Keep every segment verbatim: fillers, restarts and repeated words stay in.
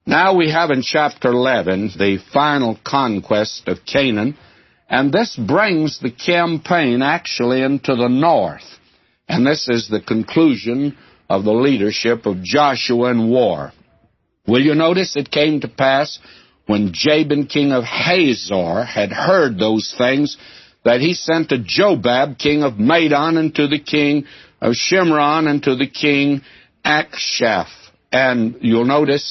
Now we have in chapter eleven the final conquest of Canaan, and this brings the campaign actually into the north. And this is the conclusion of the leadership of Joshua in war. Will you notice it came to pass when Jabin, king of Hazor, had heard those things, that he sent to Jobab, king of Madon, and to the king of Shimron, and to the king Akshaph. And you'll notice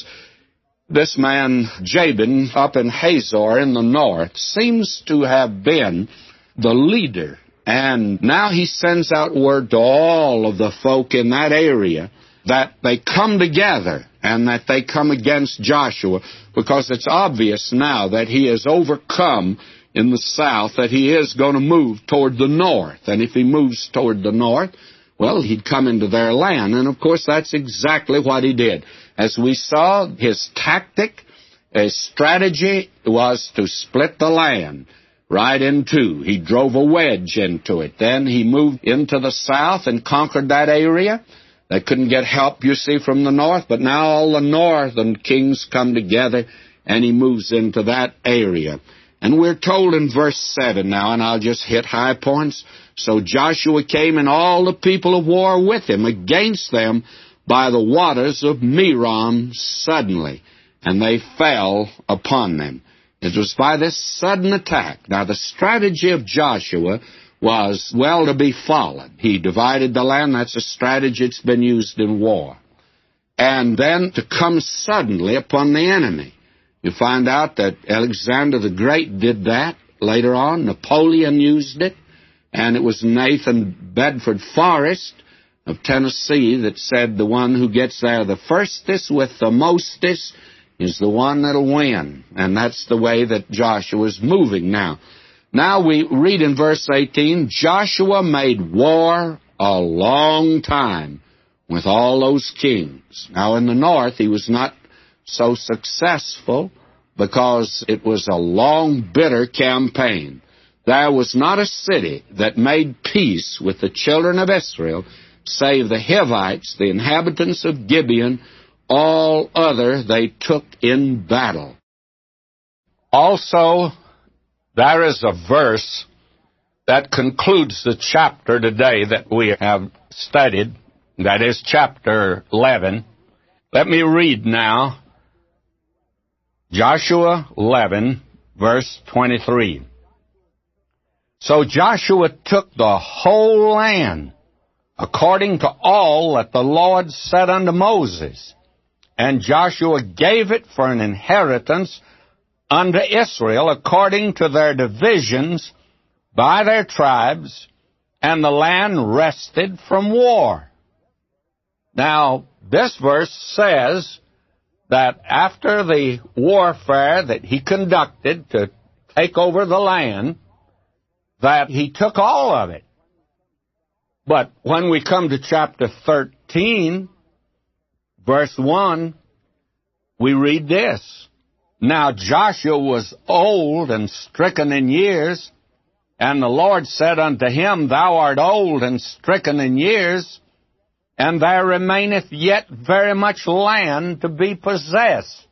this man Jabin up in Hazor in the north seems to have been the leader. And now he sends out word to all of the folk in that area that they come together and that they come against Joshua, because it's obvious now that he has overcome in the south, that he is going to move toward the north. And if he moves toward the north, well, he'd come into their land. And, of course, that's exactly what he did. As we saw, his tactic, his strategy was to split the land right in two. He drove a wedge into it. Then he moved into the south and conquered that area. They couldn't get help, you see, from the north, but now all the northern kings come together, and he moves into that area. And we're told in verse seven now, and I'll just hit high points. So Joshua came and all the people of war with him against them by the waters of Merom suddenly, and they fell upon them. It was by this sudden attack. Now, the strategy of Joshua was well to be followed. He divided the land. That's a strategy that's been used in war. And then to come suddenly upon the enemy. You find out that Alexander the Great did that later on. Napoleon used it. And it was Nathan Bedford Forrest of Tennessee that said the one who gets there the firstest with the mostest is the one that'll win. And that's the way that Joshua's moving now. Now we read in verse eighteen, Joshua made war a long time with all those kings. Now in the north he was not so successful because it was a long, bitter campaign. There was not a city that made peace with the children of Israel save the Hivites, the inhabitants of Gibeon. All other they took in battle. Also, there is a verse that concludes the chapter today that we have studied. That is chapter eleven. Let me read now. Joshua eleven, verse twenty-three. So Joshua took the whole land, according to all that the Lord said unto Moses. And Joshua gave it for an inheritance unto Israel according to their divisions by their tribes, and the land rested from war. Now, this verse says that after the warfare that he conducted to take over the land, that he took all of it. But when we come to chapter thirteen, verse one, we read this. Now Joshua was old and stricken in years, and the Lord said unto him, Thou art old and stricken in years, and there remaineth yet very much land to be possessed.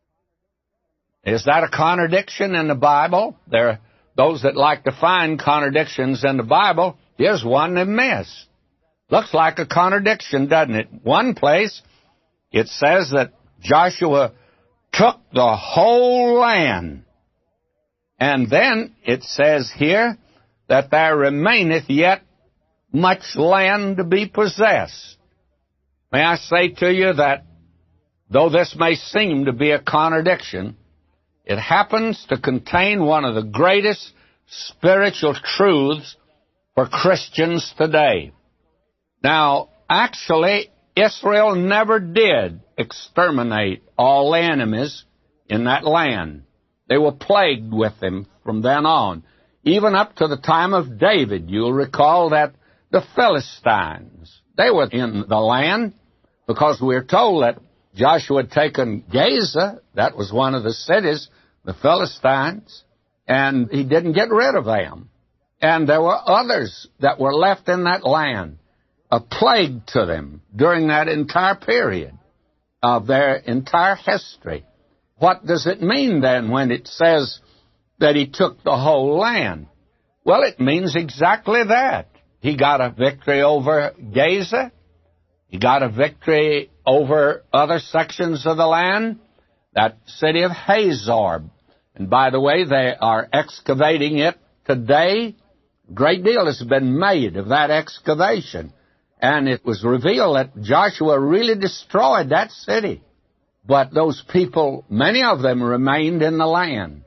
Is that a contradiction in the Bible? There are those that like to find contradictions in the Bible. Here's one they missed. Looks like a contradiction, doesn't it? One place, it says that Joshua took the whole land. And then it says here that there remaineth yet much land to be possessed. May I say to you that though this may seem to be a contradiction, it happens to contain one of the greatest spiritual truths for Christians today. Now, actually, Israel never did exterminate all the enemies in that land. They were plagued with them from then on. Even up to the time of David, you'll recall that the Philistines, they were in the land because we're told that Joshua had taken Gaza, that was one of the cities, the Philistines, and he didn't get rid of them. And there were others that were left in that land, a plague to them during that entire period of their entire history. What does it mean then when it says that he took the whole land? Well, it means exactly that. He got a victory over Gaza. He got a victory over other sections of the land, that city of Hazor. And by the way, they are excavating it today. A great deal has been made of that excavation. And it was revealed that Joshua really destroyed that city. But those people, many of them remained in the land.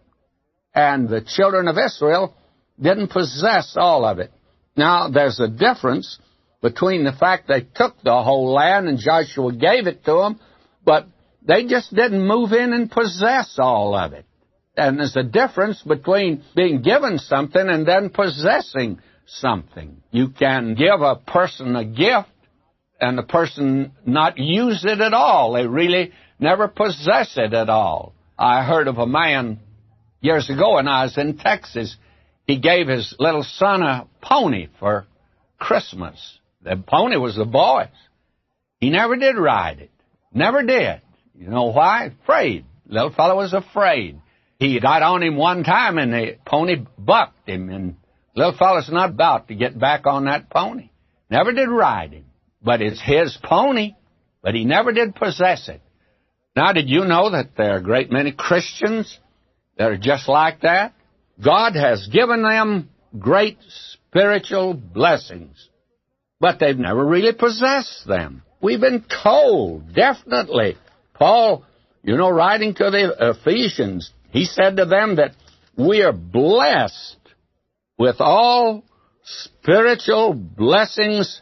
And the children of Israel didn't possess all of it. Now, there's a difference between the fact they took the whole land and Joshua gave it to them, but they just didn't move in and possess all of it. And there's a difference between being given something and then possessing something. You can give a person a gift and the person not use it at all. They really never possess it at all. I heard of a man years ago when I was in Texas. He gave his little son a pony for Christmas. The pony was the boy's. He never did ride it. Never did. You know why? Afraid. Little fellow was afraid. He got on him one time and the pony bucked him, and little fellow's not about to get back on that pony. Never did ride him. But it's his pony, but he never did possess it. Now, did you know that there are a great many Christians that are just like that? God has given them great spiritual blessings, but they've never really possessed them. We've been told, definitely. Paul, you know, writing to the Ephesians, he said to them that we are blessed with all spiritual blessings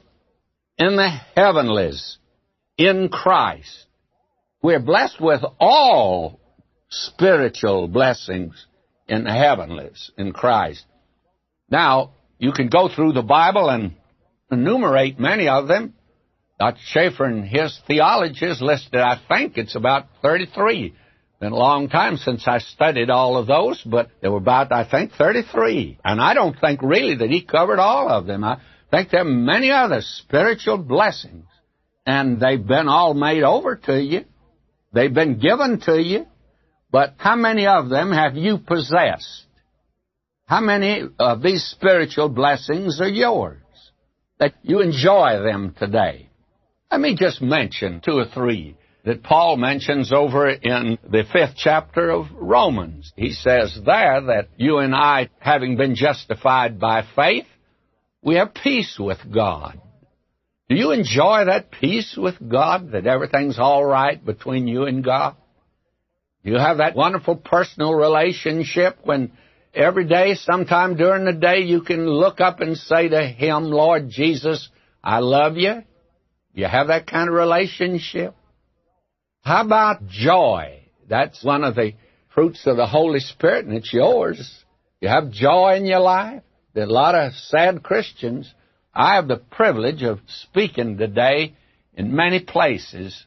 in the heavenlies in Christ. We're blessed with all spiritual blessings in the heavenlies in Christ. Now, you can go through the Bible and enumerate many of them. Doctor Schaeffer in his theology has listed, I think it's about thirty-three. It's been a long time since I studied all of those, but there were about, I think, thirty-three. And I don't think really that he covered all of them. I think there are many other spiritual blessings, and they've been all made over to you. They've been given to you, but how many of them have you possessed? How many of these spiritual blessings are yours, that you enjoy them today? Let me just mention two or three that Paul mentions over in the fifth chapter of Romans. He says there that you and I, having been justified by faith, we have peace with God. Do you enjoy that peace with God, that everything's all right between you and God? Do you have that wonderful personal relationship when every day, sometime during the day, you can look up and say to Him, Lord Jesus, I love you? You have that kind of relationship? How about joy? That's one of the fruits of the Holy Spirit, and it's yours. You have joy in your life. There are a lot of sad Christians. I have the privilege of speaking today in many places,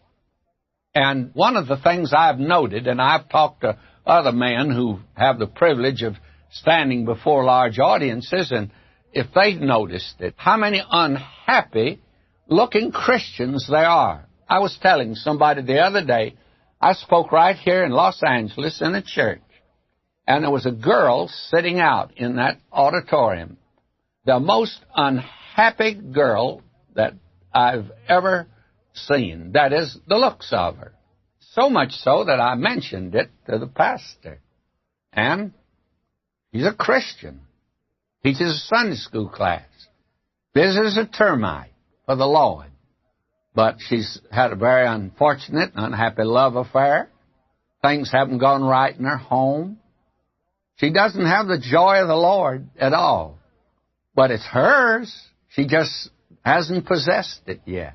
and one of the things I've noted, and I've talked to other men who have the privilege of standing before large audiences, and if they've noticed it, how many unhappy looking Christians there are. I was telling somebody the other day, I spoke right here in Los Angeles in a church, and there was a girl sitting out in that auditorium, the most unhappy girl that I've ever seen. That is, the looks of her. So much so that I mentioned it to the pastor. And he's a Christian. Teaches a Sunday school class. This is a termite for the Lord. But she's had a very unfortunate, unhappy love affair. Things haven't gone right in her home. She doesn't have the joy of the Lord at all. But it's hers. She just hasn't possessed it yet.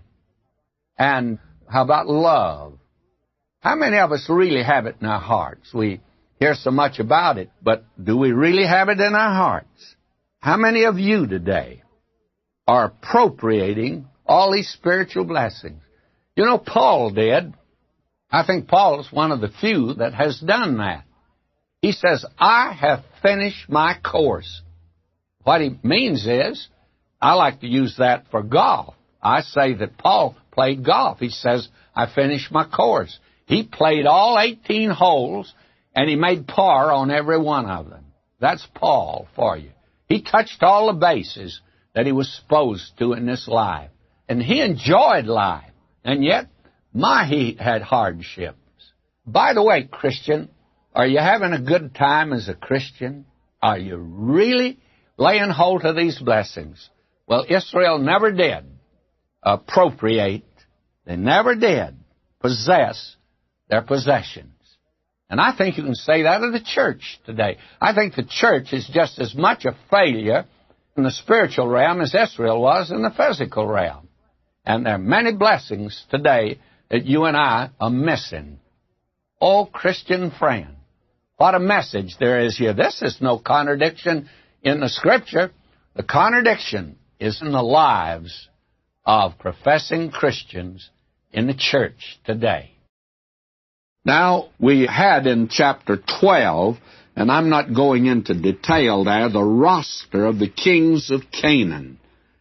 And how about love? How many of us really have it in our hearts? We hear so much about it, but do we really have it in our hearts? How many of you today are appropriating all these spiritual blessings? You know, Paul did. I think Paul is one of the few that has done that. He says, I have finished my course. What he means is, I like to use that for golf. I say that Paul played golf. He says, I finished my course. He played all eighteen holes, and he made par on every one of them. That's Paul for you. He touched all the bases that he was supposed to in this life. And he enjoyed life. And yet, my, he had hardships. By the way, Christian, are you having a good time as a Christian? Are you really laying hold of these blessings? Well, Israel never did appropriate. They never did possess their possessions. And I think you can say that of the church today. I think the church is just as much a failure in the spiritual realm as Israel was in the physical realm. And there are many blessings today that you and I are missing. Oh, Christian friend, what a message there is here. This is no contradiction in the Scripture. The contradiction is in the lives of professing Christians in the church today. Now, we had in chapter twelve, and I'm not going into detail there, the roster of the kings of Canaan.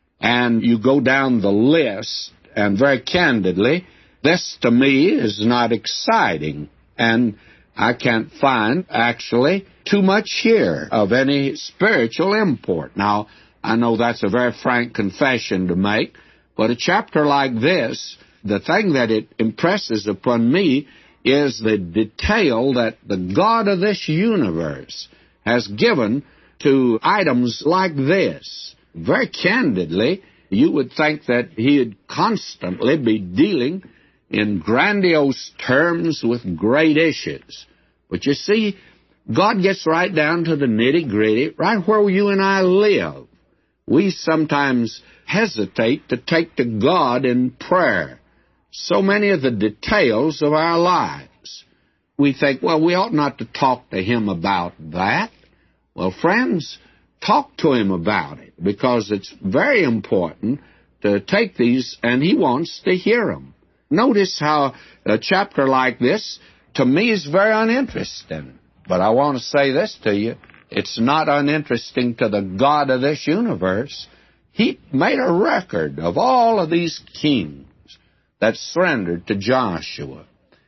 And you go down the list, and very candidly, this to me is not exciting. And I can't find, actually, too much here of any spiritual import. Now, I know that's a very frank confession to make, but a chapter like this, the thing that it impresses upon me is the detail that the God of this universe has given to items like this. Very candidly, you would think that he'd constantly be dealing in grandiose terms with great issues. But you see, God gets right down to the nitty-gritty, right where you and I live. We sometimes hesitate to take to God in prayer so many of the details of our lives. We think, well, we ought not to talk to Him about that. Well, friends, talk to Him about it, because it's very important to take these, and He wants to hear them. Notice how a chapter like this, to me, is very uninteresting. But I want to say this to you. It's not uninteresting to the God of this universe. He made a record of all of these kings that surrendered to Joshua,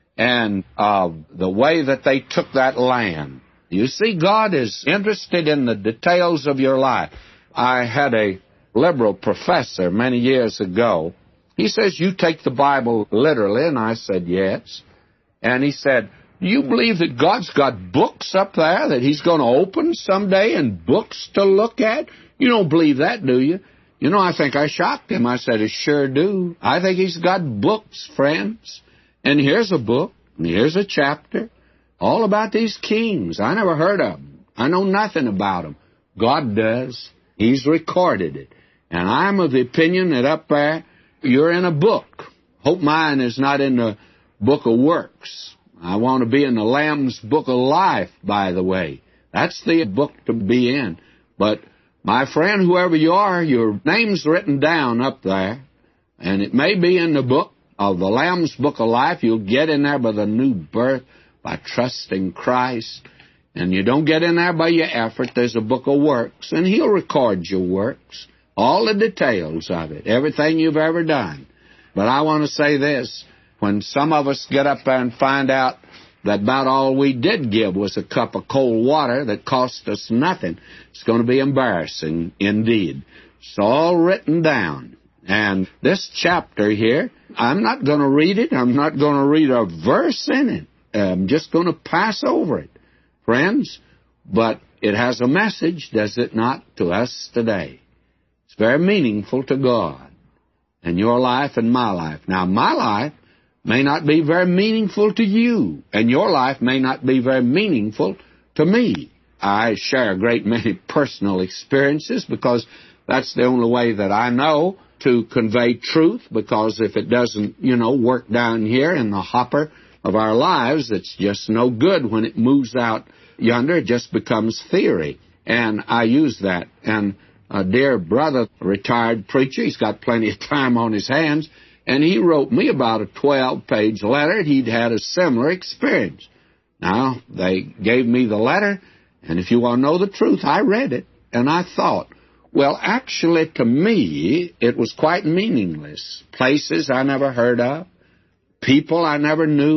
and uh, the way that they took that land. You see, God is interested in the details of your life. I had a liberal professor many years ago. He says, you take the Bible literally, and I said, yes. And he said, do you believe that God's got books up there that He's going to open someday and books to look at? You don't believe that, do you? You know, I think I shocked him. I said, I sure do. I think He's got books, friends. And here's a book, and here's a chapter, all about these kings. I never heard of them. I know nothing about them. God does. He's recorded it. And I'm of the opinion that up there, you're in a book. Hope mine is not in the book of works. I want to be in the Lamb's book of life, by the way. That's the book to be in. But my friend, whoever you are, your name's written down up there, and it may be in the book of the Lamb's book of life. You'll get in there by the new birth, by trusting Christ. And you don't get in there by your effort. There's a book of works, and He'll record your works, all the details of it, everything you've ever done. But I want to say this. When some of us get up there and find out that about all we did give was a cup of cold water that cost us nothing, it's going to be embarrassing indeed. It's all written down. And this chapter here, I'm not going to read it. I'm not going to read a verse in it. I'm just going to pass over it, friends. But it has a message, does it not, to us today? It's very meaningful to God and your life and my life. Now, my life may not be very meaningful to you, and your life may not be very meaningful to me. I share a great many personal experiences because that's the only way that I know to convey truth, because if it doesn't, you know, work down here in the hopper of our lives, it's just no good. When it moves out yonder, it just becomes theory. And I use that. And a dear brother, retired preacher, he's got plenty of time on his hands, and he wrote me about a twelve-page letter. He'd had a similar experience. Now, they gave me the letter, and if you want to know the truth, I read it, and I thought, well, actually, to me, it was quite meaningless. Places I never heard of, people I never knew,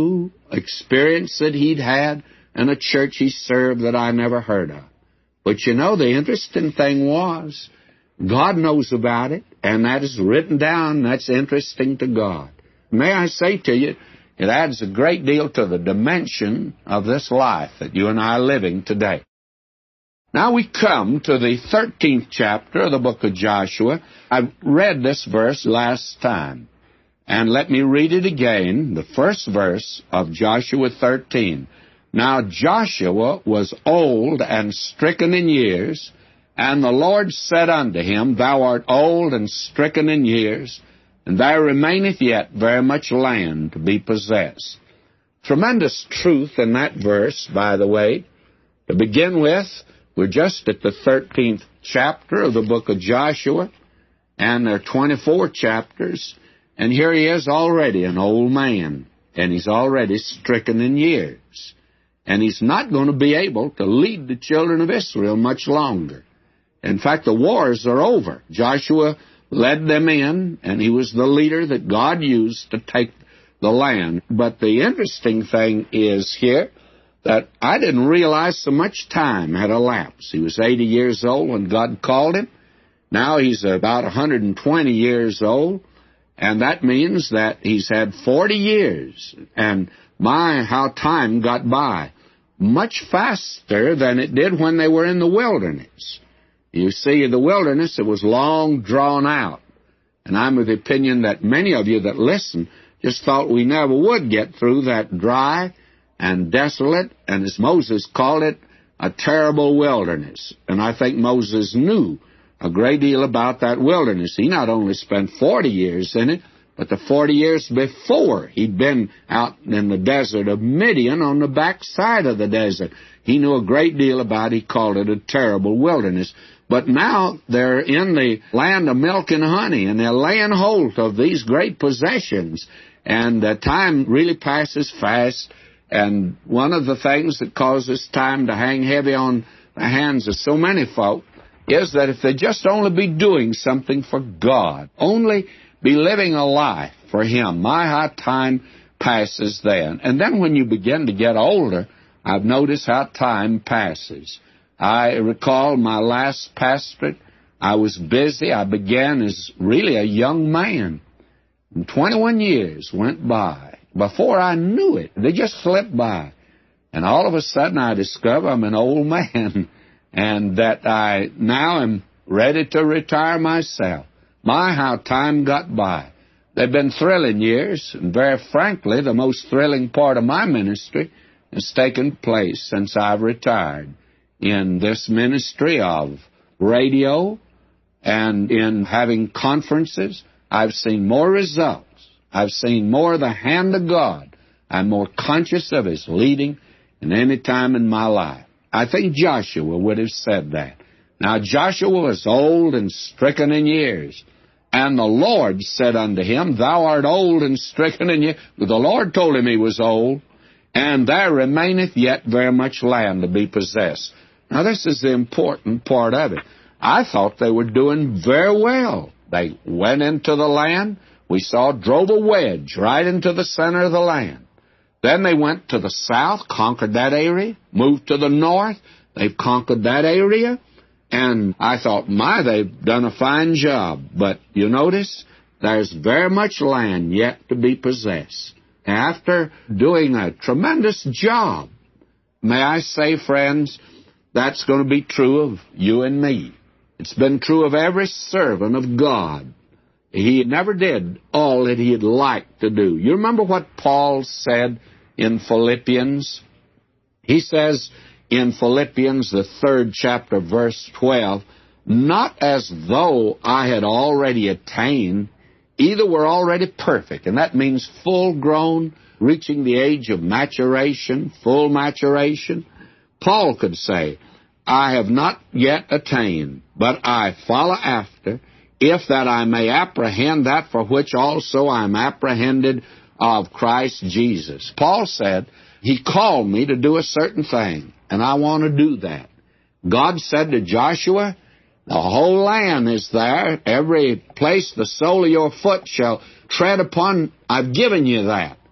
experience that he'd had and a church he served that I never heard of. But you know, the interesting thing was, God knows about it, and that is written down. That's interesting to God. May I say to you, it adds a great deal to the dimension of this life that you and I are living today. Now we come to the thirteenth chapter of the book of Joshua. I read this verse last time, and let me read it again, the first verse of Joshua thirteen. Now Joshua was old and stricken in years, and the Lord said unto him, Thou art old and stricken in years, and there remaineth yet very much land to be possessed. Tremendous truth in that verse, by the way. To begin with, we're just at the thirteenth chapter of the book of Joshua, and there are twenty-four chapters, and here he is already an old man, and he's already stricken in years. And he's not going to be able to lead the children of Israel much longer. In fact, the wars are over. Joshua led them in, and he was the leader that God used to take the land. But the interesting thing is here that I didn't realize so much time had elapsed. He was eighty years old when God called him. Now he's about one hundred twenty years old, and that means that he's had forty years. And my, how time got by. Much faster than it did when they were in the wilderness. You see, in the wilderness, it was long drawn out. And I'm of the opinion that many of you that listen just thought we never would get through that dry and desolate, and as Moses called it, a terrible wilderness. And I think Moses knew a great deal about that wilderness. He not only spent forty years in it, but the forty years before, he'd been out in the desert of Midian on the backside of the desert. He knew a great deal about it. He called it a terrible wilderness. But now they're in the land of milk and honey, and they're laying hold of these great possessions. And uh, time really passes fast. And one of the things that causes time to hang heavy on the hands of so many folk is that if they just only be doing something for God, only be living a life for Him, my, how time passes then. And then when you begin to get older, I've noticed how time passes. I recall my last pastorate. I was busy. I began as really a young man. And twenty-one years went by. Before I knew it, they just slipped by. And all of a sudden I discover I'm an old man and that I now am ready to retire myself. My, how time got by. They've been thrilling years, and very frankly, the most thrilling part of my ministry has taken place since I've retired. In this ministry of radio and in having conferences, I've seen more results. I've seen more of the hand of God. I'm more conscious of His leading than any time in my life. I think Joshua would have said that. Now Joshua was old and stricken in years. And the Lord said unto him, Thou art old and stricken in years. The Lord told him he was old. And there remaineth yet very much land to be possessed. Now this is the important part of it. I thought they were doing very well. They went into the land. We saw, drove a wedge right into the center of the land. Then they went to the south, conquered that area, moved to the north. They've conquered that area. And I thought, my, they've done a fine job. But you notice, there's very much land yet to be possessed. After doing a tremendous job, may I say, friends, that's going to be true of you and me. It's been true of every servant of God. He never did all that he'd like to do. You remember what Paul said in Philippians? He says in Philippians, the third chapter, verse twelve, Not as though I had already attained, either were already perfect. And that means full grown, reaching the age of maturation, full maturation. Paul could say, I have not yet attained, but I follow after, if that I may apprehend that for which also I am apprehended of Christ Jesus. Paul said, He called me to do a certain thing, and I want to do that. God said to Joshua, the whole land is there. Every place the sole of your foot shall tread upon, I've given you that.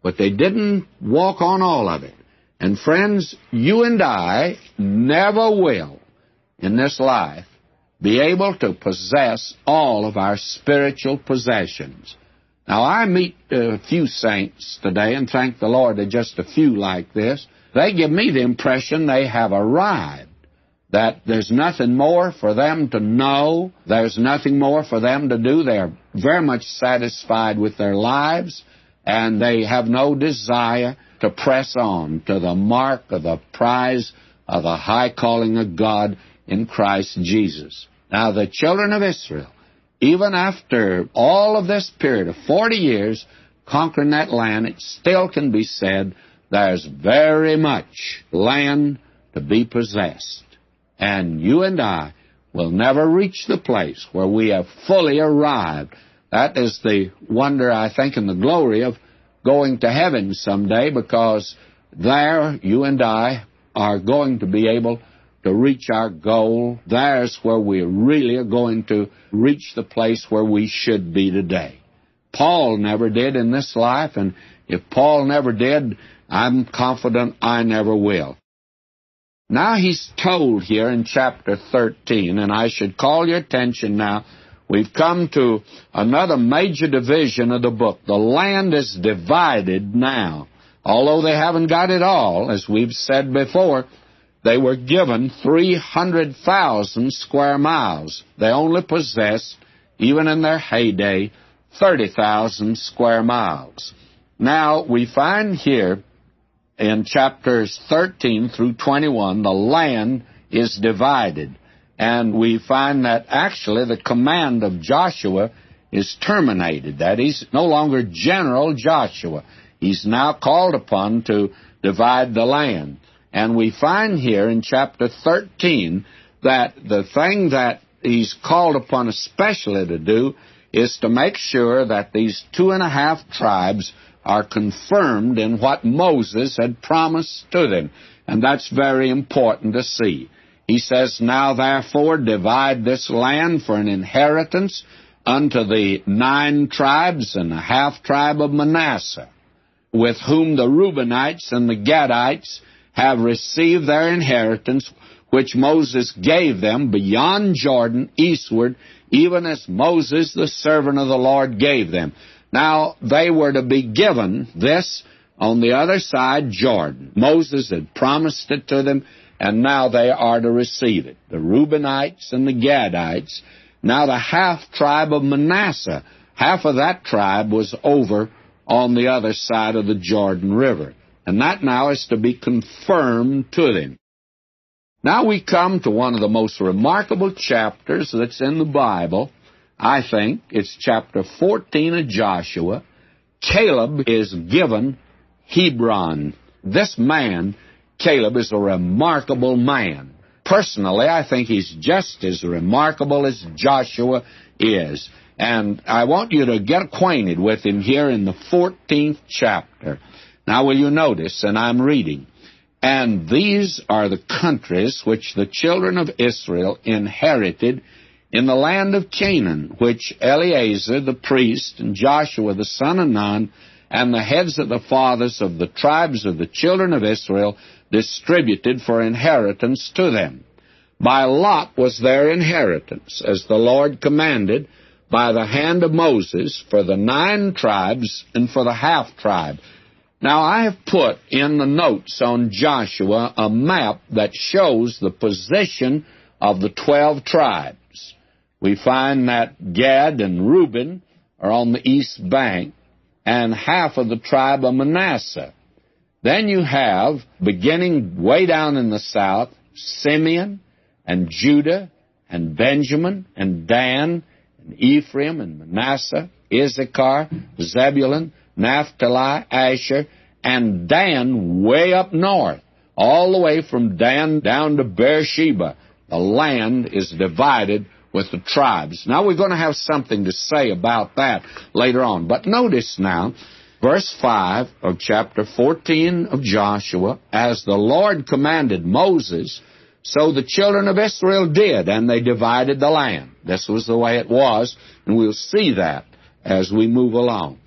but they didn't walk on all of it. And friends, you and I never will, in this life, be able to possess all of our spiritual possessions. Now, I meet a few saints today, and thank the Lord there are just a few like this. They give me the impression they have arrived, that there's nothing more for them to know, there's nothing more for them to do. They're very much satisfied with their lives, and they have no desire to press on to the mark of the prize of the high calling of God in Christ Jesus. Now, the children of Israel, even after all of this period of forty years conquering that land, it still can be said there's very much land to be possessed. And you and I will never reach the place where we have fully arrived. That is the wonder, I think, and the glory of going to heaven someday, because there you and I are going to be able to reach our goal. There's where we really are going to reach the place where we should be today. Paul never did in this life, and if Paul never did, I'm confident I never will. Now he's told here in chapter thirteen, and I should call your attention now, we've come to another major division of the book. The land is divided now. Although they haven't got it all, as we've said before, they were given three hundred thousand square miles. They only possessed, even in their heyday, thirty thousand square miles. Now, we find here in chapters thirteen through twenty-one, the land is divided. And we find that actually the command of Joshua is terminated, that he's no longer General Joshua. He's now called upon to divide the land. And we find here in chapter thirteen that the thing that he's called upon especially to do is to make sure that these two and a half tribes are confirmed in what Moses had promised to them. And that's very important to see. He says, "Now therefore divide this land for an inheritance unto the nine tribes and the half tribe of Manasseh, with whom the Reubenites and the Gadites have received their inheritance, which Moses gave them beyond Jordan eastward, even as Moses the servant of the Lord gave them." Now, they were to be given this on the other side, Jordan. Moses had promised it to them, and now they are to receive it. The Reubenites and the Gadites. Now, the half tribe of Manasseh, half of that tribe was over on the other side of the Jordan River. And that now is to be confirmed to them. Now we come to one of the most remarkable chapters that's in the Bible. I think it's chapter fourteen of Joshua. Caleb is given Hebron. This man, Caleb, is a remarkable man. Personally, I think he's just as remarkable as Joshua is. And I want you to get acquainted with him here in the fourteenth chapter. Now, will you notice, and I'm reading, "And these are the countries which the children of Israel inherited in the land of Canaan, which Eleazar the priest and Joshua the son of Nun and the heads of the fathers of the tribes of the children of Israel distributed for inheritance to them. By lot was their inheritance, as the Lord commanded, by the hand of Moses, for the nine tribes and for the half tribe." Now, I have put in the notes on Joshua a map that shows the position of the twelve tribes. We find that Gad and Reuben are on the east bank, and half of the tribe of Manasseh. Then you have, beginning way down in the south, Simeon and Judah and Benjamin and Dan and Ephraim and Manasseh, Issachar, Zebulun, Naphtali, Asher, and Dan way up north, all the way from Dan down to Beersheba. The land is divided with the tribes. Now, we're going to have something to say about that later on. But notice now, verse five of chapter fourteen of Joshua, "As the Lord commanded Moses, so the children of Israel did, and they divided the land." This was the way it was, and we'll see that as we move along.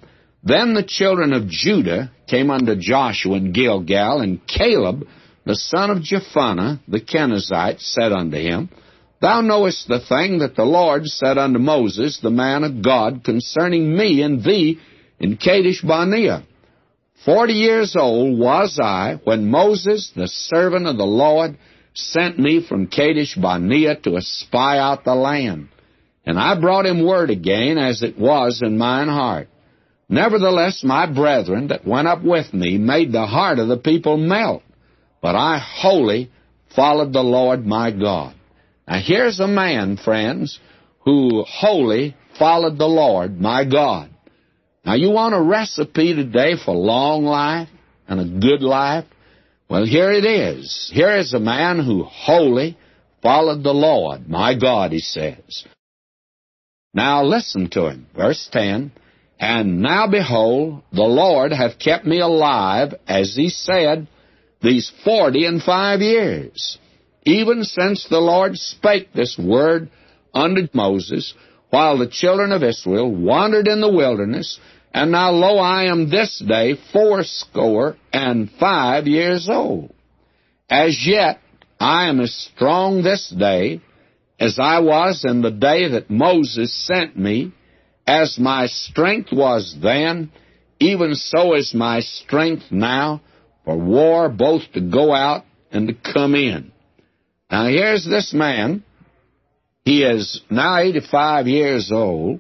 Then the children of Judah came unto Joshua in Gilgal, and Caleb, the son of Jephunneh, the Kenizzite, said unto him, Thou knowest the thing that the Lord said unto Moses, the man of God, concerning me and thee in Kadesh Barnea. Forty years old was I when Moses, the servant of the Lord, sent me from Kadesh Barnea to espy out the land. And I brought him word again, as it was in mine heart. Nevertheless, my brethren that went up with me made the heart of the people melt. But I wholly followed the Lord my God. Now here's a man, friends, who wholly followed the Lord my God. Now you want a recipe today for long life and a good life? Well, here it is. Here is a man who wholly followed the Lord my God, he says. Now listen to him. Verse ten, And now behold, the Lord hath kept me alive, as he said, these forty and five years, even since the Lord spake this word unto Moses, while the children of Israel wandered in the wilderness. And now, lo, I am this day fourscore and five years old. As yet I am as strong this day as I was in the day that Moses sent me. As my strength was then, even so is my strength now, for war both to go out and to come in. Now here's this man. He is now eighty-five years old,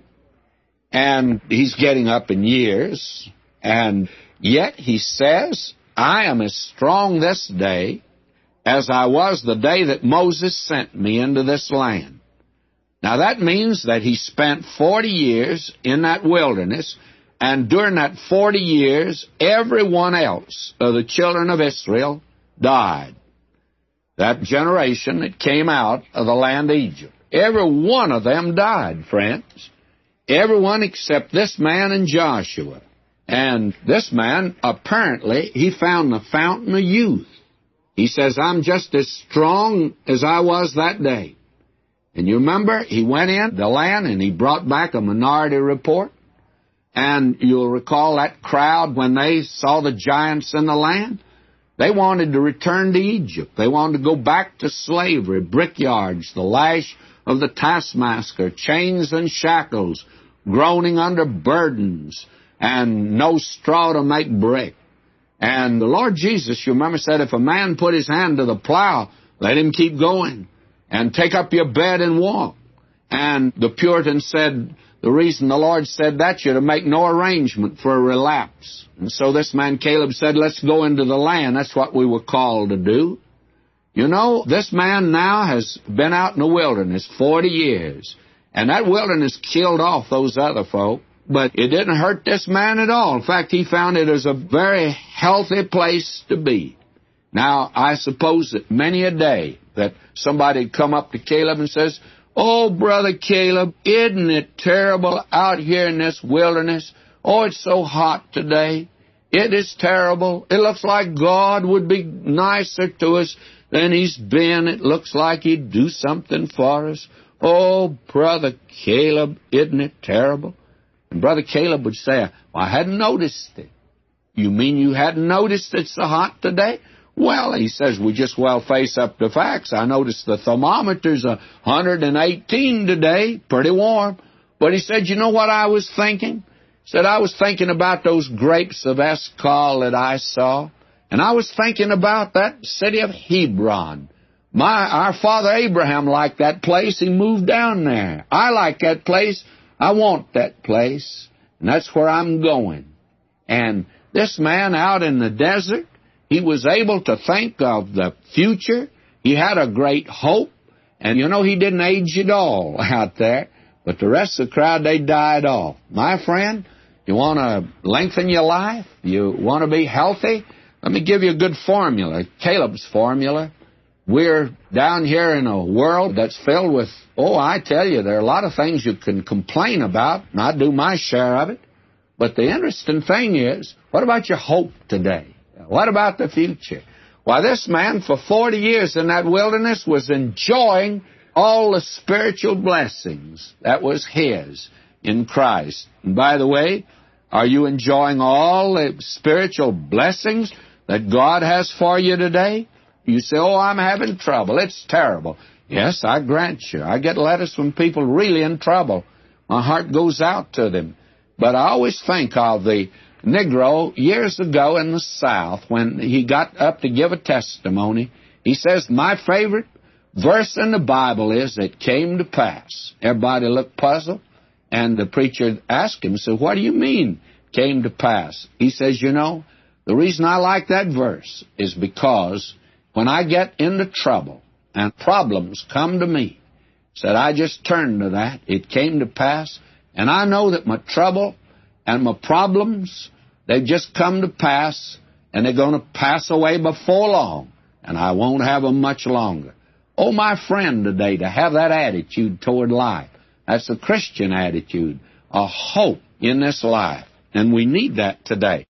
and he's getting up in years, and yet he says, I am as strong this day as I was the day that Moses sent me into this land. Now that means that he spent forty years in that wilderness, and during that forty years, everyone else of the children of Israel died. That generation that came out of the land of Egypt. Every one of them died, friends. Everyone except this man and Joshua. And this man, apparently, he found the fountain of youth. He says, I'm just as strong as I was that day. And you remember, he went in the land and he brought back a minority report. And you'll recall that crowd, when they saw the giants in the land, they wanted to return to Egypt. They wanted to go back to slavery, brickyards, the lash of the taskmaster, chains and shackles, groaning under burdens, and no straw to make brick. And the Lord Jesus, you remember, said, if a man put his hand to the plow, let him keep going, and take up your bed and walk. And the Puritans said, the reason the Lord said that, you're to make no arrangement for a relapse. And so this man Caleb said, let's go into the land. That's what we were called to do. You know, this man now has been out in the wilderness forty years. And that wilderness killed off those other folk. But it didn't hurt this man at all. In fact, he found it as a very healthy place to be. Now, I suppose that many a day that somebody would come up to Caleb and says, oh, Brother Caleb, isn't it terrible out here in this wilderness? Oh, it's so hot today. It is terrible. It looks like God would be nicer to us than He's been. It looks like He'd do something for us. Oh, Brother Caleb, isn't it terrible? And Brother Caleb would say, well, I hadn't noticed it. You mean you hadn't noticed it's so hot today? Well, he says, we just well face up to facts. I noticed the thermometer's one hundred eighteen today, pretty warm. But he said, you know what I was thinking? He said, I was thinking about those grapes of Eshcol that I saw. And I was thinking about that city of Hebron. My, our father Abraham liked that place. He moved down there. I like that place. I want that place. And that's where I'm going. And this man out in the desert, he was able to think of the future. He had a great hope. And, you know, he didn't age at all out there. But the rest of the crowd, they died off. My friend, you want to lengthen your life? You want to be healthy? Let me give you a good formula, Caleb's formula. We're down here in a world that's filled with, oh, I tell you, there are a lot of things you can complain about, and I do my share of it. But the interesting thing is, what about your hope today? What about the future? Why, this man for forty years in that wilderness was enjoying all the spiritual blessings that was his in Christ. And by the way, Are you enjoying all the spiritual blessings that God has for you today? You say, oh, I'm having trouble. It's terrible. Yes, I grant you. I get letters from people really in trouble. My heart goes out to them. But I always think of the Negro years ago in the South when he got up to give a testimony. He says, my favorite verse in the Bible is, it came to pass. Everybody looked puzzled, and the preacher asked him, so what do you mean, came to pass? He says, you know, the reason I like that verse is because when I get into trouble and problems come to me, said I just turn to that, it came to pass, and I know that my trouble and my problems, they've just come to pass, and they're going to pass away before long, and I won't have them much longer. Oh, my friend today, to have that attitude toward life, that's a Christian attitude, a hope in this life, and we need that today.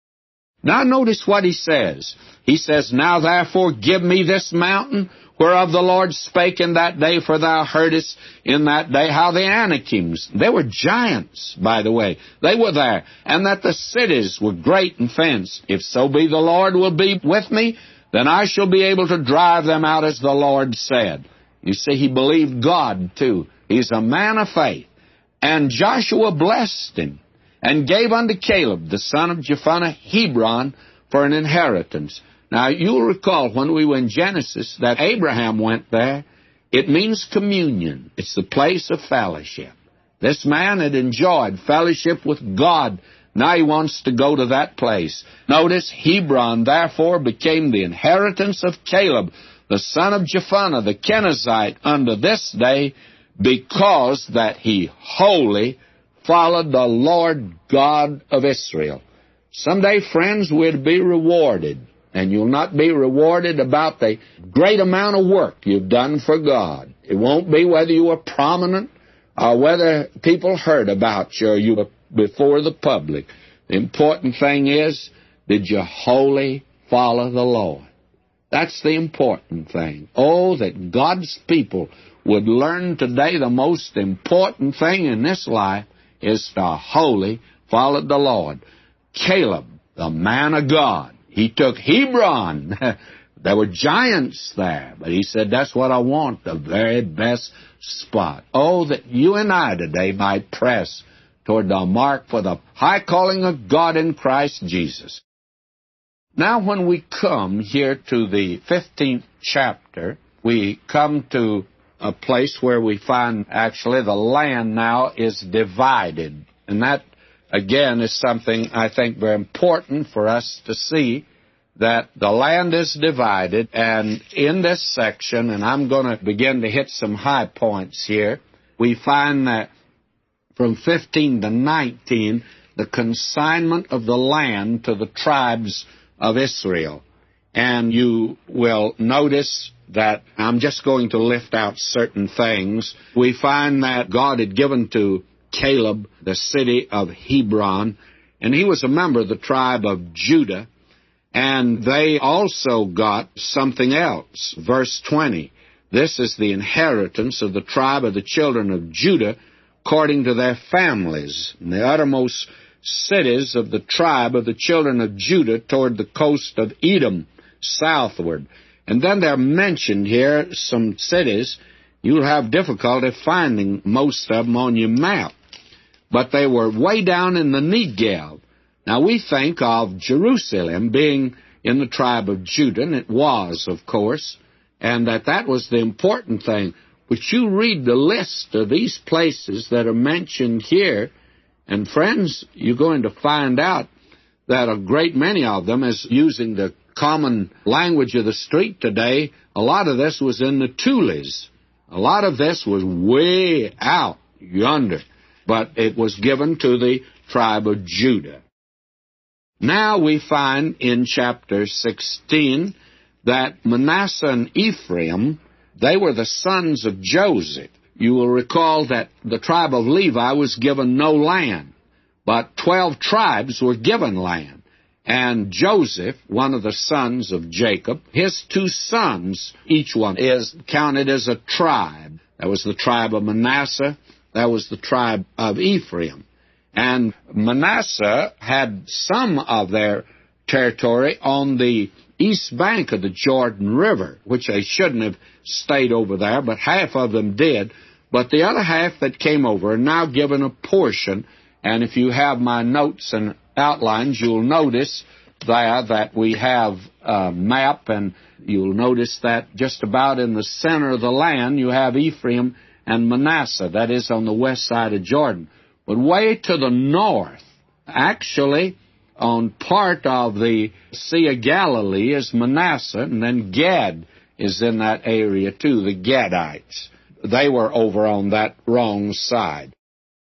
Now notice what he says. He says, now therefore give me this mountain, whereof the Lord spake in that day, for thou heardest in that day how the Anakims, they were giants, by the way, they were there, and that the cities were great and fenced. If so be the Lord will be with me, then I shall be able to drive them out as the Lord said. You see, he believed God, too. He's a man of faith. And Joshua blessed him, and gave unto Caleb, the son of Jephunneh, Hebron for an inheritance. Now, you'll recall when we were in Genesis that Abraham went there. It means communion. It's the place of fellowship. This man had enjoyed fellowship with God. Now he wants to go to that place. Notice, Hebron, therefore, became the inheritance of Caleb, the son of Jephunneh, the Kenizzite, unto this day, because that he wholly followed the Lord God of Israel. Someday, friends, we'll be rewarded. And you'll not be rewarded about the great amount of work you've done for God. It won't be whether you were prominent or whether people heard about you or you were before the public. The important thing is, did you wholly follow the Lord? That's the important thing. Oh, that God's people would learn today the most important thing in this life is to wholly follow the Lord. Caleb, the man of God, he took Hebron. There were giants there, but he said, that's what I want, the very best spot. Oh, that you and I today might press toward the mark for the high calling of God in Christ Jesus. Now, when we come here to the fifteenth chapter, we come to a place where we find actually the land now is divided. And that, again, is something I think very important for us to see, that the land is divided. And in this section, and I'm going to begin to hit some high points here, we find that from fifteen to nineteen, the consignment of the land to the tribes of Israel. And you will notice that I'm just going to lift out certain things. We find that God had given to Caleb the city of Hebron, and he was a member of the tribe of Judah, and they also got something else. Verse twenty, this is the inheritance of the tribe of the children of Judah, according to their families, in the uttermost cities of the tribe of the children of Judah toward the coast of Edom, southward. And then they're mentioned here some cities. You'll have difficulty finding most of them on your map. But they were way down in the Negev. Now, we think of Jerusalem being in the tribe of Judah, and it was, of course, and that that was the important thing. But you read the list of these places that are mentioned here, and friends, you're going to find out that a great many of them, is using the common language of the street today, a lot of this was in the Tules. A lot of this was way out yonder, but it was given to the tribe of Judah. Now we find in chapter sixteen that Manasseh and Ephraim, they were the sons of Joseph. You will recall that the tribe of Levi was given no land, but twelve tribes were given land. And Joseph, one of the sons of Jacob, his two sons, each one is counted as a tribe. That was the tribe of Manasseh. That was the tribe of Ephraim. And Manasseh had some of their territory on the east bank of the Jordan River, which they shouldn't have stayed over there, but half of them did. But the other half that came over are now given a portion. And if you have my notes and outlines, you'll notice there that we have a map, and you'll notice that just about in the center of the land you have Ephraim and Manasseh. That is on the west side of Jordan. But way to the north, actually on part of the Sea of Galilee, is Manasseh, and then Gad is in that area too, the Gadites. They were over on that wrong side.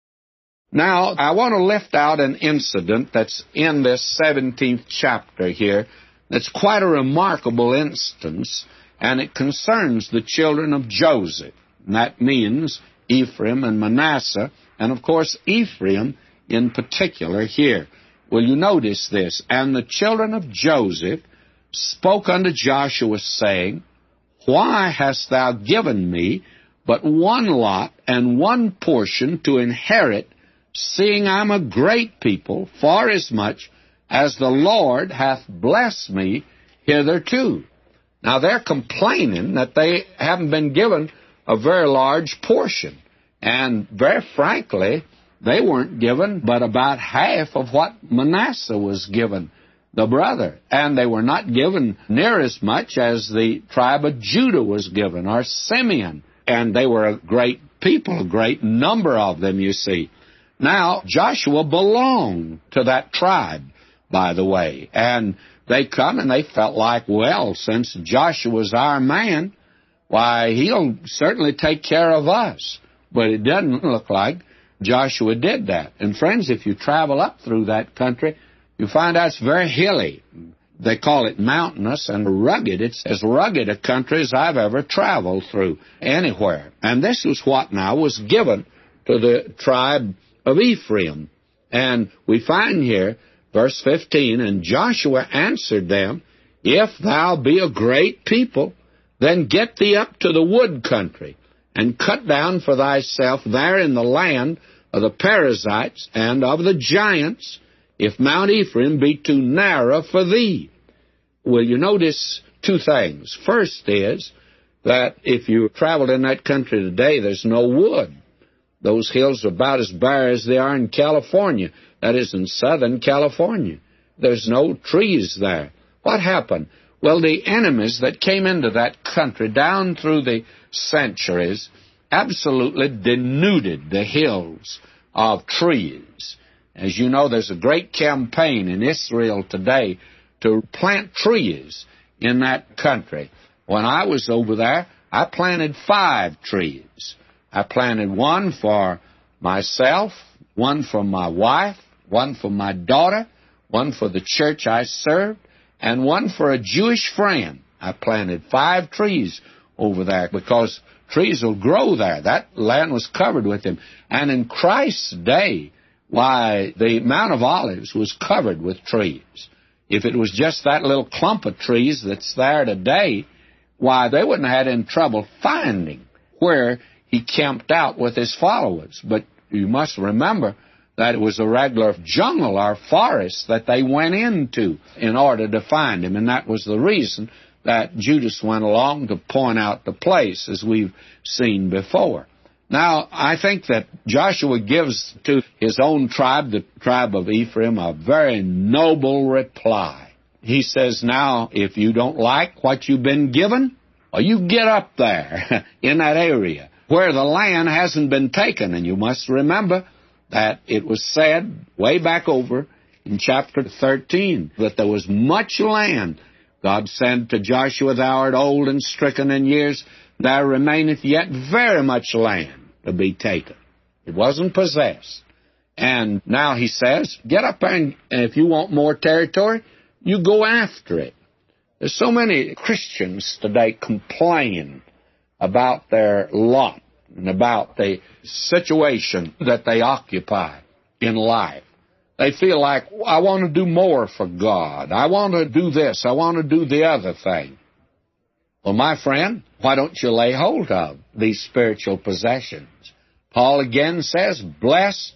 Now, I want to lift out an incident that's in this seventeenth chapter here that's quite a remarkable instance, and it concerns the children of Joseph. And that means Ephraim and Manasseh, and of course Ephraim in particular here. Will you notice this? And the children of Joseph spoke unto Joshua, saying, Why hast thou given me but one lot and one portion to inherit, seeing I'm a great people, forasmuch as the Lord hath blessed me hitherto? Now they're complaining that they haven't been given a very large portion. And very frankly, they weren't given but about half of what Manasseh was given, the brother. And they were not given near as much as the tribe of Judah was given, or Simeon. And they were a great people, a great number of them, you see. Now, Joshua belonged to that tribe, by the way. And they come and they felt like, well, since Joshua's our man, why, he'll certainly take care of us. But it doesn't look like Joshua did that. And friends, if you travel up through that country, you find out it's very hilly. They call it mountainous and rugged. It's as rugged a country as I've ever traveled through anywhere. And this was what now was given to the tribe of Ephraim. And we find here, verse fifteen, And Joshua answered them, If thou be a great people, then get thee up to the wood country, and cut down for thyself there in the land of the Perizzites and of the giants, if Mount Ephraim be too narrow for thee. Well, you notice two things. First is that if you traveled in that country today, there's no wood. Those hills are about as bare as they are in California. That is, in Southern California. There's no trees there. What happened? Well, the enemies that came into that country down through the centuries absolutely denuded the hills of trees. As you know, there's a great campaign in Israel today to plant trees in that country. When I was over there, I planted five trees. I planted one for myself, one for my wife, one for my daughter, one for the church I served, and one for a Jewish friend. I planted five trees over there because trees will grow there. That land was covered with them. And in Christ's day, why, the Mount of Olives was covered with trees. If it was just that little clump of trees that's there today, why, they wouldn't have had any trouble finding where he camped out with his followers. But you must remember that it was a regular jungle or forest that they went into in order to find him. And that was the reason that Judas went along to point out the place, as we've seen before. Now, I think that Joshua gives to his own tribe, the tribe of Ephraim, a very noble reply. He says, now, if you don't like what you've been given, well, you get up there in that area where the land hasn't been taken. And you must remember that it was said way back over in chapter thirteen that there was much land. God said to Joshua, Thou art old and stricken in years, there remaineth yet very much land to be taken. It wasn't possessed. And now he says, get up there, and if you want more territory, you go after it. There's so many Christians today complain about their lot and about the situation that they occupy in life. They feel like, I want to do more for God. I want to do this. I want to do the other thing. Well, my friend, why don't you lay hold of these spiritual possessions? Paul again says, blessed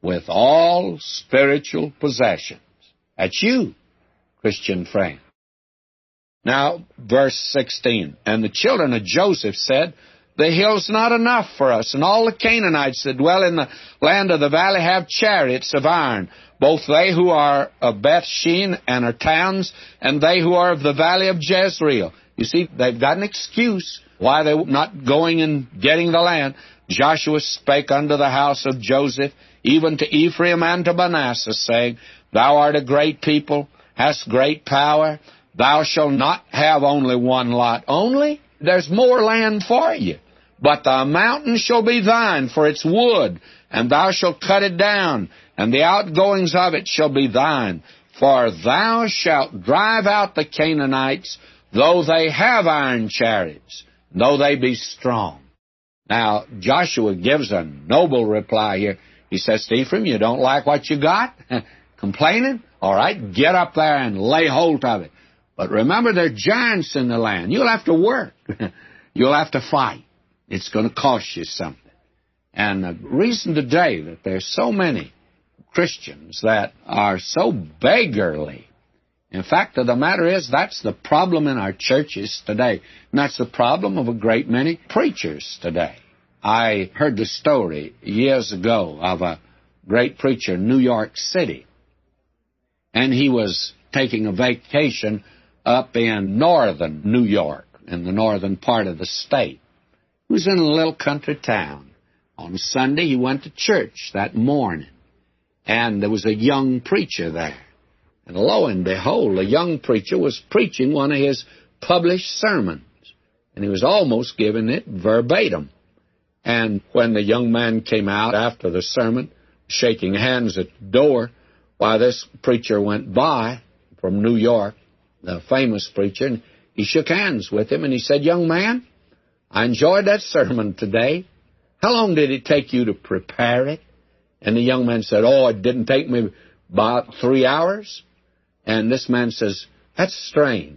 with all spiritual possessions. That's you, Christian friend. Now, verse sixteen, and the children of Joseph said, the hill's not enough for us, and all the Canaanites that dwell in the land of the valley have chariots of iron, both they who are of Beth-shean and her towns, and they who are of the valley of Jezreel. You see, they've got an excuse why they're not going and getting the land. Joshua spake unto the house of Joseph, even to Ephraim and to Manasseh, saying, Thou art a great people, hast great power. Thou shalt not have only one lot only. There's more land for you. But the mountain shall be thine for its wood, and thou shalt cut it down, and the outgoings of it shall be thine. For thou shalt drive out the Canaanites, though they have iron chariots, though they be strong. Now, Joshua gives a noble reply here. He says to Ephraim, you don't like what you got? Complaining? All right, get up there and lay hold of it. But remember, there are giants in the land. You'll have to work. You'll have to fight. It's going to cost you something. And the reason today that there's so many Christians that are so beggarly, in fact, the matter is, that's the problem in our churches today. And that's the problem of a great many preachers today. I heard the story years ago of a great preacher in New York City. And he was taking a vacation up in northern New York, in the northern part of the state. He was in a little country town. On Sunday, he went to church that morning. And there was a young preacher there. And lo and behold, the young preacher was preaching one of his published sermons. And he was almost giving it verbatim. And when the young man came out after the sermon, shaking hands at the door, why, this preacher went by from New York, the famous preacher, and he shook hands with him, and he said, Young man, I enjoyed that sermon today. How long did it take you to prepare it? And the young man said, Oh, it didn't take me about three hours. And this man says, That's strange.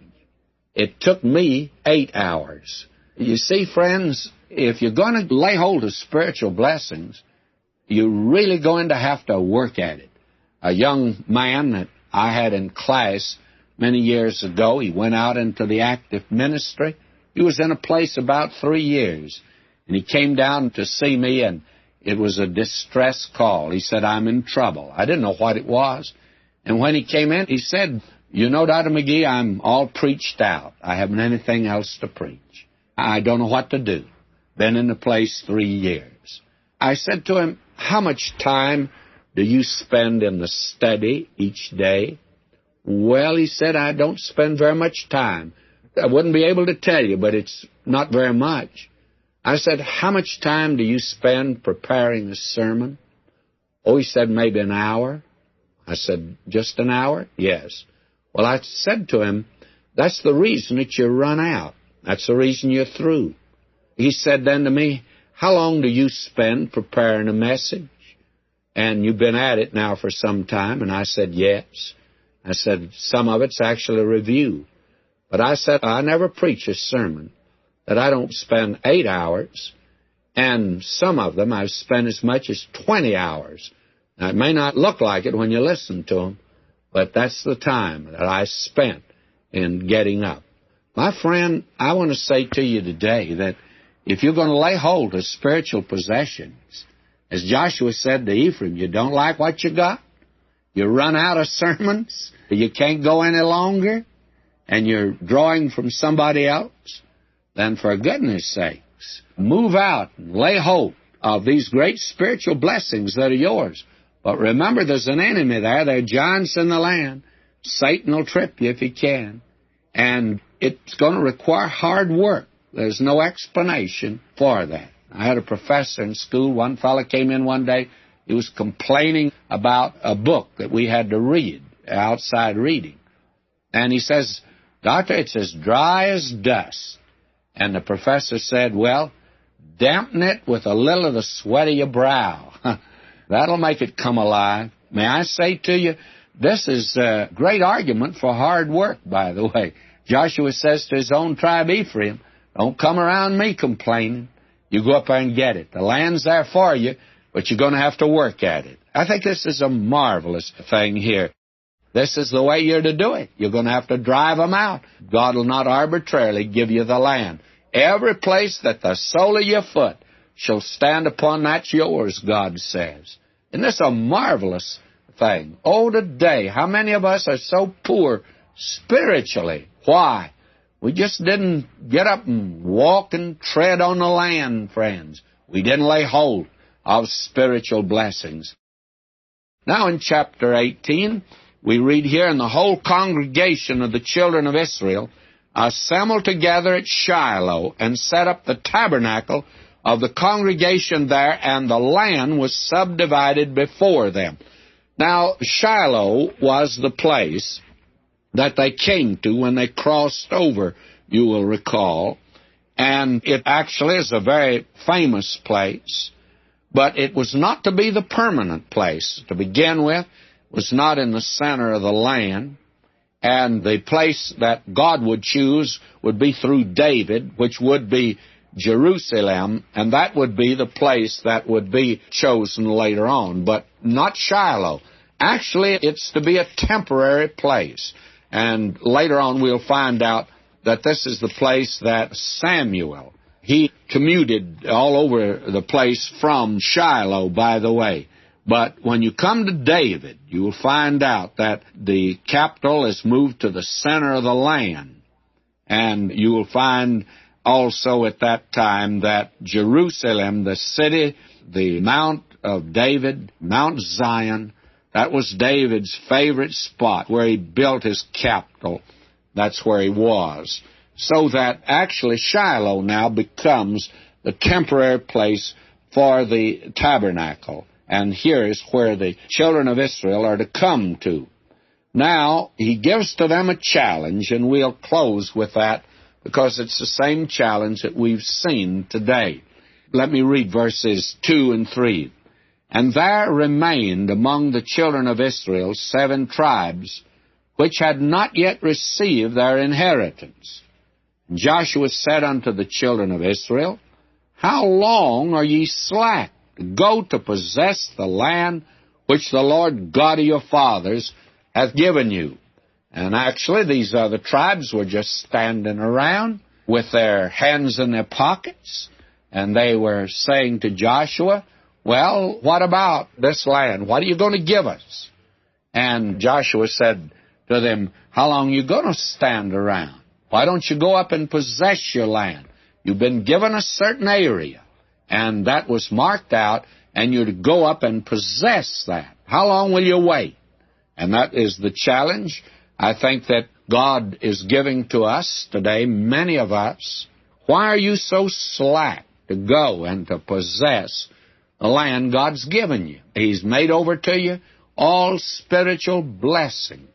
It took me eight hours. You see, friends, if you're going to lay hold of spiritual blessings, you're really going to have to work at it. A young man that I had in class many years ago, he went out into the active ministry. He was in a place about three years. And he came down to see me, and it was a distress call. He said, I'm in trouble. I didn't know what it was. And when he came in, he said, You know, Doctor McGee, I'm all preached out. I haven't anything else to preach. I don't know what to do. Been in the place three years. I said to him, How much time do you spend in the study each day? Well, he said, I don't spend very much time. I wouldn't be able to tell you, but it's not very much. I said, How much time do you spend preparing a sermon? Oh, he said, maybe an hour. I said, Just an hour? Yes. Well, I said to him, That's the reason that you run out. That's the reason you're through. He said then to me, How long do you spend preparing a message? And you've been at it now for some time. And I said, Yes. I said, Some of it's actually a review. But I said, I never preach a sermon that I don't spend eight hours. And some of them I've spent as much as twenty hours. Now, it may not look like it when you listen to them, but that's the time that I spent in getting up. My friend, I want to say to you today that if you're going to lay hold of spiritual possessions, as Joshua said to Ephraim, you don't like what you got, you run out of sermons, you can't go any longer, and you're drawing from somebody else, then for goodness sakes, move out and lay hold of these great spiritual blessings that are yours. But remember, there's an enemy there. There are giants in the land. Satan will trip you if he can. And it's going to require hard work. There's no explanation for that. I had a professor in school. One fellow came in one day. He was complaining about a book that we had to read, outside reading. And he says, Doctor, it's as dry as dust. And the professor said, Well, dampen it with a little of the sweat of your brow. That'll make it come alive. May I say to you, this is a great argument for hard work, by the way. Joshua says to his own tribe, Ephraim, don't come around me complaining. You go up there and get it. The land's there for you, but you're going to have to work at it. I think this is a marvelous thing here. This is the way you're to do it. You're going to have to drive them out. God will not arbitrarily give you the land. Every place that the sole of your foot shall stand upon, that's yours, God says. Isn't this a marvelous thing? Oh, today, how many of us are so poor spiritually? Why? We just didn't get up and walk and tread on the land, friends. We didn't lay hold of spiritual blessings. Now in chapter eighteen, we read here, and the whole congregation of the children of Israel assembled together at Shiloh and set up the tabernacle of the congregation there, and the land was subdivided before them. Now, Shiloh was the place that they came to when they crossed over, you will recall. And it actually is a very famous place, but it was not to be the permanent place. To begin with, it was not in the center of the land. And the place that God would choose would be through David, which would be Jerusalem, and that would be the place that would be chosen later on, but not Shiloh. Actually, it's to be a temporary place. And later on we'll find out that this is the place that Samuel, he commuted all over the place from Shiloh, by the way. But when you come to David, you will find out that the capital is moved to the center of the land. And you will find also at that time that Jerusalem, the city, the Mount of David, Mount Zion, that was David's favorite spot where he built his capital. That's where he was. So that actually Shiloh now becomes the temporary place for the tabernacle. And here is where the children of Israel are to come to. Now, he gives to them a challenge, and we'll close with that because it's the same challenge that we've seen today. Let me read verses two and three. And there remained among the children of Israel seven tribes, which had not yet received their inheritance. And Joshua said unto the children of Israel, How long are ye slack to go to possess the land which the Lord God of your fathers hath given you? And actually, these other tribes were just standing around with their hands in their pockets, and they were saying to Joshua, Well, what about this land? What are you going to give us? And Joshua said to them, How long are you going to stand around? Why don't you go up and possess your land? You've been given a certain area, and that was marked out, and you're to go up and possess that. How long will you wait? And that is the challenge I think that God is giving to us today, many of us. Why are you so slack to go and to possess the land God's given you? He's made over to you all spiritual blessings.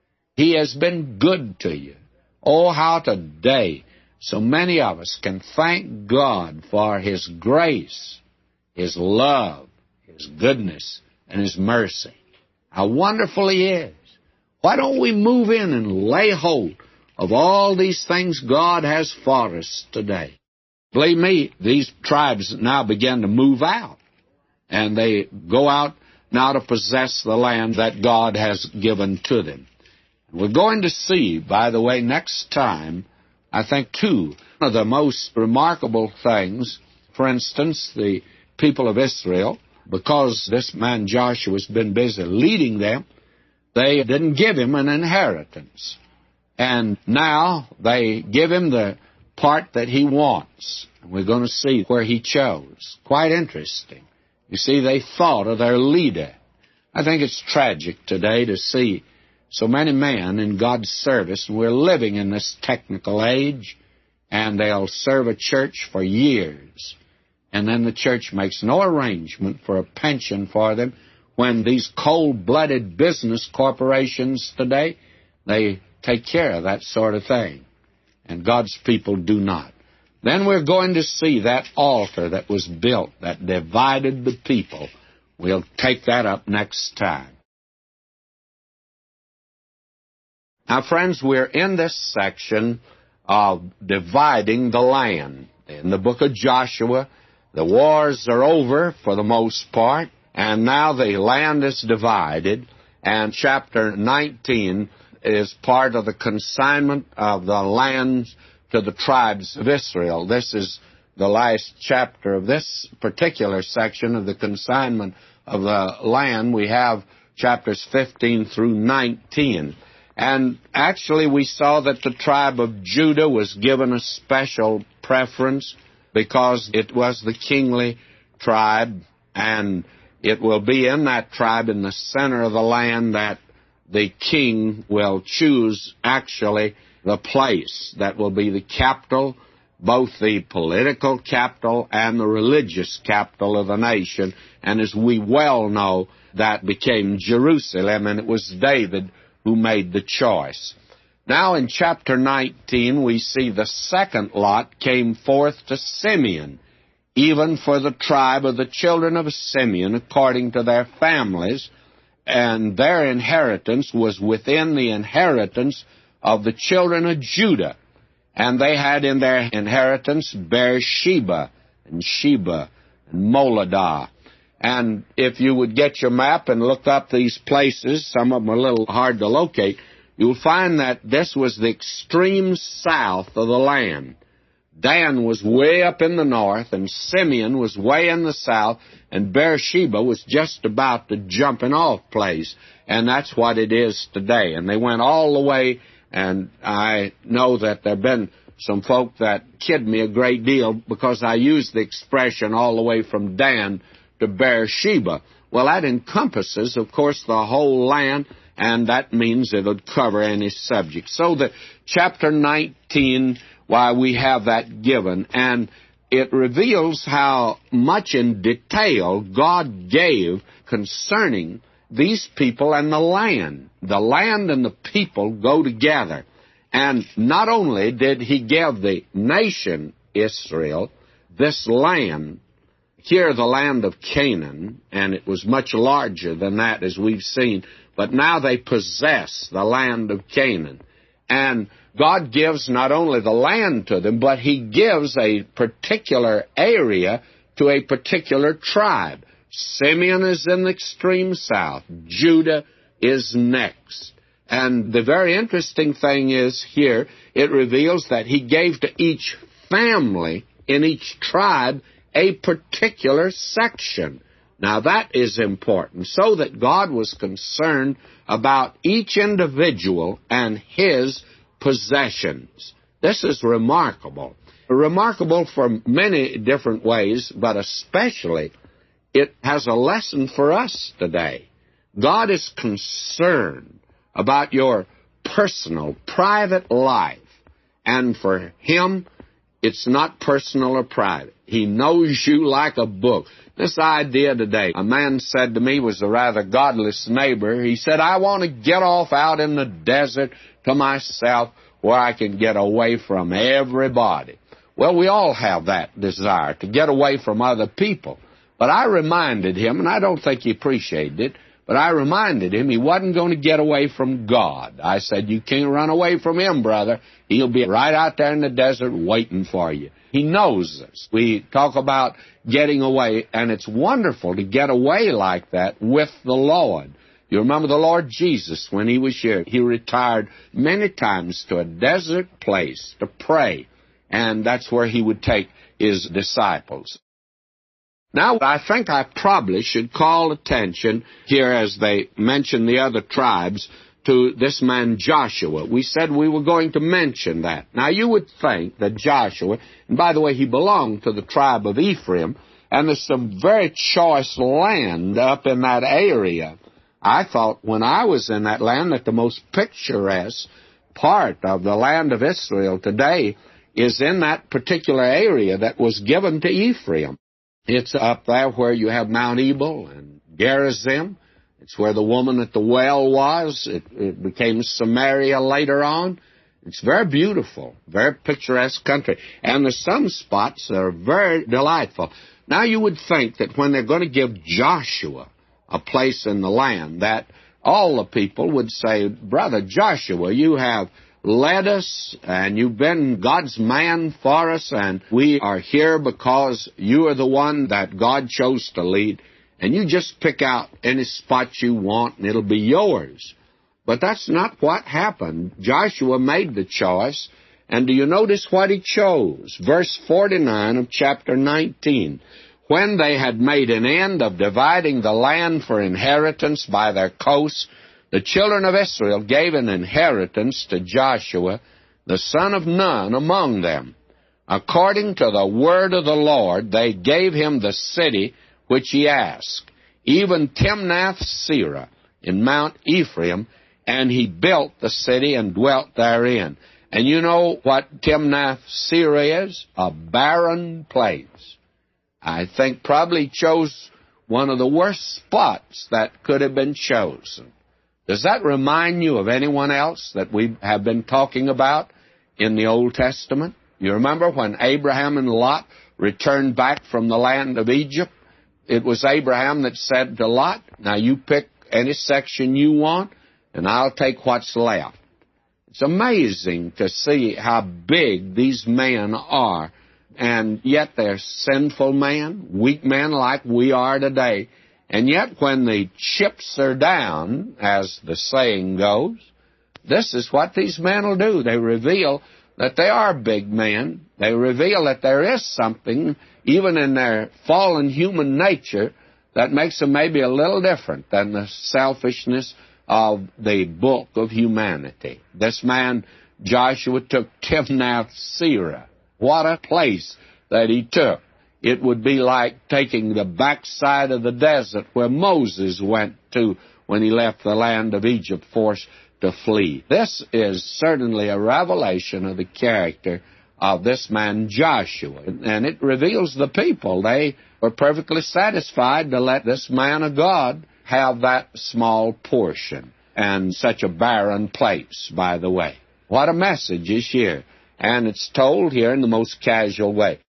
He has been good to you. Oh, how today so many of us can thank God for His grace, His love, His goodness, and His mercy. How wonderful He is. Why don't we move in and lay hold of all these things God has for us today? Believe me, these tribes now begin to move out, and they go out now to possess the land that God has given to them. We're going to see, by the way, next time, I think, two of the most remarkable things. For instance, the people of Israel, because this man Joshua has been busy leading them, they didn't give him an inheritance. And now they give him the part that he wants. We're going to see where he chose. Quite interesting. You see, they thought of their leader. I think it's tragic today to see so many men in God's service. We're living in this technical age, and they'll serve a church for years. And then the church makes no arrangement for a pension for them, when these cold-blooded business corporations today, they take care of that sort of thing. And God's people do not. Then we're going to see that altar that was built, that divided the people. We'll take that up next time. Now, friends, we're in this section of dividing the land. In the book of Joshua, the wars are over for the most part, And now the land is divided, and chapter nineteen is part of the consignment of the lands to the tribes of Israel. This is the last chapter of this particular section of the consignment of the land. We have chapters fifteen through nineteen. And actually we saw that the tribe of Judah was given a special preference because it was the kingly tribe, and it will be in that tribe in the center of the land that the king will choose actually the place that will be the capital, both the political capital and the religious capital of the nation. And as we well know, that became Jerusalem, and it was David who made the choice. Now in chapter nineteen, we see the second lot came forth to Simeon, even for the tribe of the children of Simeon, according to their families, and their inheritance was within the inheritance of the children of Judah. And they had in their inheritance Beersheba and Sheba and Moladah. And if you would get your map and look up these places, some of them are a little hard to locate, you'll find that this was the extreme south of the land. Dan was way up in the north, and Simeon was way in the south, and Beersheba was just about the jumping off place. And that's what it is today. And they went all the way, and I know that there have been some folk that kid me a great deal because I use the expression all the way from Dan to Beersheba. Well, that encompasses, of course, the whole land, and that means it would cover any subject. So the chapter nineteen, why we have that given, and it reveals how much in detail God gave concerning these people and the land. The land and the people go together. And not only did he give the nation Israel this land, here the land of Canaan, and it was much larger than that as we've seen, but now they possess the land of Canaan. And God gives not only the land to them, but he gives a particular area to a particular tribe. Simeon is in the extreme south. Judah is next. And the very interesting thing is here, it reveals that he gave to each family in each tribe a particular section. Now that is important, so that God was concerned about each individual and his possessions. This is remarkable. Remarkable for many different ways, but especially it has a lesson for us today. God is concerned about your personal, private life. And for him, it's not personal or private. He knows you like a book. This idea today, a man said to me, was a rather godless neighbor. He said, I want to get off out in the desert to myself where I can get away from everybody. Well, we all have that desire, to get away from other people. But I reminded him, and I don't think he appreciated it, but I reminded him he wasn't going to get away from God. I said, you can't run away from him, brother. He'll be right out there in the desert waiting for you. He knows this. We talk about getting away, and it's wonderful to get away like that with the Lord. You remember the Lord Jesus, when he was here, he retired many times to a desert place to pray, and that's where he would take his disciples. Now, I think I probably should call attention here, as they mention the other tribes, to this man Joshua. We said we were going to mention that. Now, you would think that Joshua, and by the way, he belonged to the tribe of Ephraim, and there's some very choice land up in that area. I thought when I was in that land that the most picturesque part of the land of Israel today is in that particular area that was given to Ephraim. It's up there where you have Mount Ebal and Gerizim. It's where the woman at the well was. It, it became Samaria later on. It's very beautiful, very picturesque country. And there's some spots that are very delightful. Now you would think that when they're going to give Joshua a place in the land, that all the people would say, Brother Joshua, you have led us, and you've been God's man for us, and we are here because you are the one that God chose to lead. and you just pick out any spot you want, and it'll be yours. But that's not what happened. Joshua made the choice, and do you notice what he chose? Verse forty-nine of chapter nineteen. When they had made an end of dividing the land for inheritance by their coasts, the children of Israel gave an inheritance to Joshua, the son of Nun, among them. According to the word of the Lord, they gave him the city which he asked, even Timnath-Serah in Mount Ephraim, and he built the city and dwelt therein. And you know what Timnath-Serah is? A barren place. I think probably chose one of the worst spots that could have been chosen. Does that remind you of anyone else that we have been talking about in the Old Testament? You remember when Abraham and Lot returned back from the land of Egypt? It was Abraham that said to Lot, now you pick any section you want, and I'll take what's left. It's amazing to see how big these men are, and yet they're sinful men, weak men like we are today. And yet when the chips are down, as the saying goes, this is what these men will do. They reveal that they are big men. They reveal that there is something, even in their fallen human nature, that makes them maybe a little different than the selfishness of the bulk of humanity. This man, Joshua, took Timnath-Serah. What a place that he took. It would be like taking the backside of the desert where Moses went to when he left the land of Egypt, forced to flee. This is certainly a revelation of the character of this man Joshua, and it reveals the people. They were perfectly satisfied to let this man of God have that small portion, and such a barren place, by the way. What a message is here, and it's told here in the most casual way.